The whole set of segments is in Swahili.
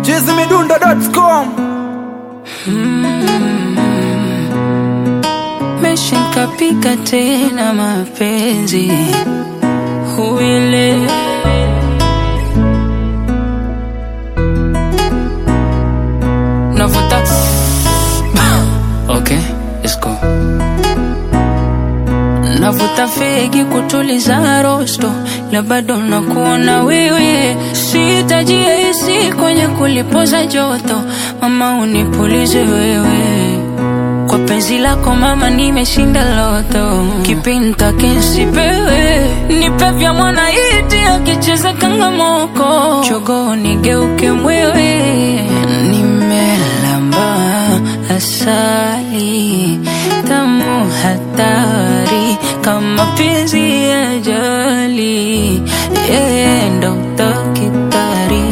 Jizimidundo.com. Meshikapika tena mapenzi huile navuta. Okay, let's go. Navuta fegi kutuliza rosto, la bado nakuona wewe. Sitajihisi kwenye kulipoza joto, mama unipulize wewe. Kwa penzi lako mama nimeshinda loto, kipinta kinsipewe. Nipe vya mwanaiti akicheza kangamoko, chogo nigeuke mwewe. Nimelamba asali tamu hatari, kama penzi ya jali, yeye ndo daktari.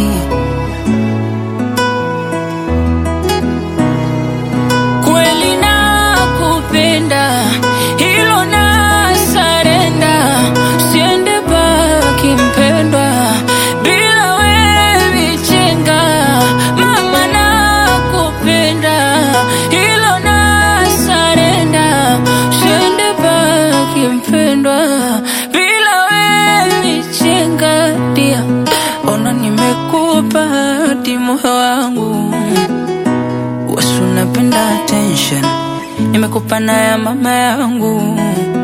Kweli nakupenda, hilo na sarenda. Siende baki mpendwa, bila wewe chenga. Mama nakupenda, hilo na sarenda. Siende baki mpendwa, bila wewe chenga. Dia, ona nimekupa timu wangu, wasu napenda attention, nimekupa na ya mama yangu.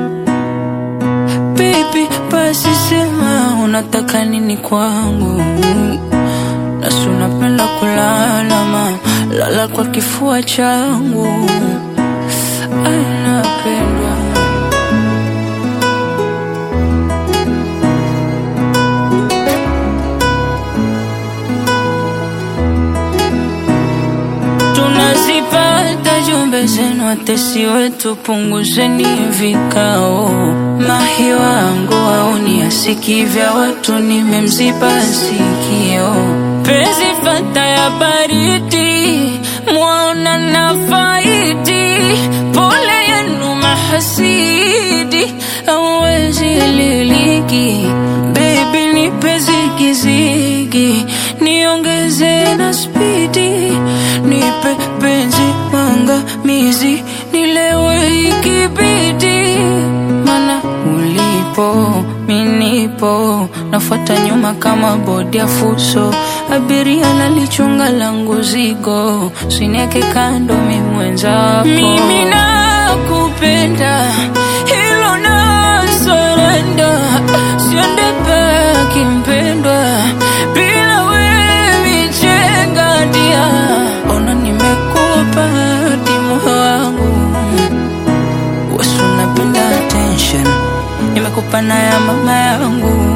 Baby, basi sema unataka nini kwangu. Nasu napenda kulala lala kwa kifua changu. Ay, napendwa. Tunazipata jumbe zenu, watesi wetu punguzeni vikao. Mahi wangu wauni asiki vya watu, nimemziba sikio. Pezi fata ya baridi, mwaona na faidi. Pole yenu mahasidi, hawezi liliki. Baby nipe zigizigi, niongeze na spidi. Nipe penzi mangamizi, nilewe ikibidi. Mana ulipo, minipo, nafuata nyuma kama bodi ya fuso. Abiria lalichunga langu zigo, sineke kando mimwenzako. Mimi nakupenda, hilo na surrender. Siende baki mpendwa, bila wewe chenga. Dia, ona nimekupa timu wangu, wasu napenda attention, nimekupa na ya mama yangu.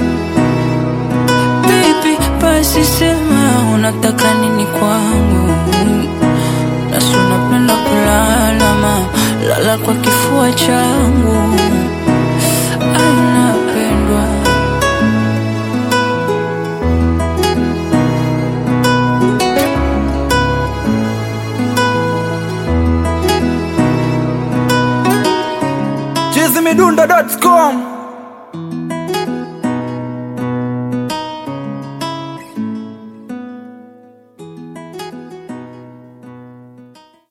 Baby, basi sema unataka nini kwangu. Nasu napenda kulala lala kwa kifua changu. Ay, napendwa. Jizimidundo.com.